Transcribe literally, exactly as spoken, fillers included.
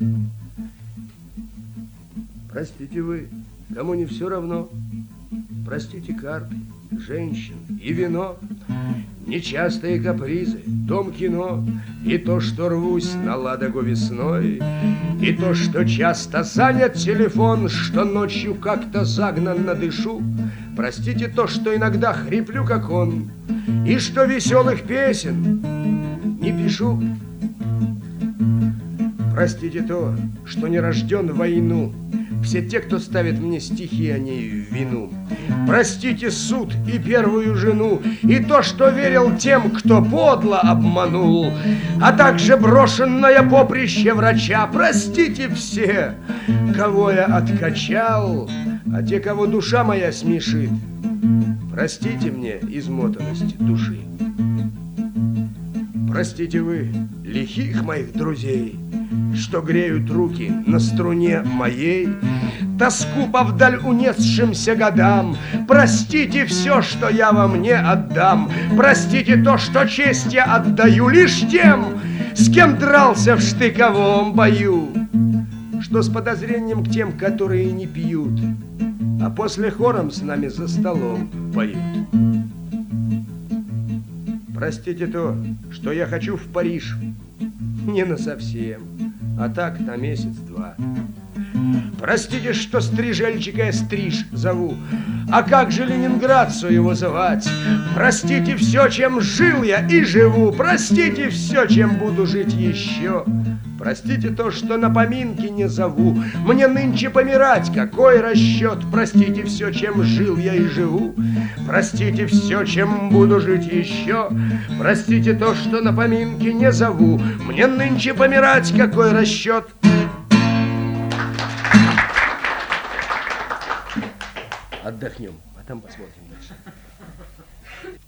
Простите вы, кому не все равно. Простите карты, женщин и вино, нечастые капризы, дом кино, и то, что рвусь на Ладогу весной, и то, что часто занят телефон, что ночью как-то загнанно дышу. Простите то, что иногда хриплю, как он, и что веселых песен не пишу. Простите то, что не рожден в войну, все те, кто ставит мне стихи, они в вину. Простите суд и первую жену, и то, что верил тем, кто подло обманул, а также брошенное поприще врача. Простите все, кого я откачал, а те, кого душа моя смешит, простите мне измотанность души. Простите вы лихих моих друзей, что греют руки на струне моей, тоску по вдаль унесшимся годам. Простите все, что я вам не отдам. Простите то, что честь я отдаю лишь тем, с кем дрался в штыковом бою, что с подозрением к тем, которые не пьют, а после хором с нами за столом поют. Простите то, что я хочу в Париж, не насовсем, а так на месяц-два. Простите, что стрижельчика я стриж зову, а как же ленинградцу его звать? Простите все, чем жил я и живу, простите все, чем буду жить еще. Простите то, что на поминки не зову, мне нынче помирать, какой расчет? Простите все, чем жил я и живу, простите все, чем буду жить еще. Простите то, что на поминки не зову, мне нынче помирать, какой расчет? Отдохнем, а там посмотрим дальше.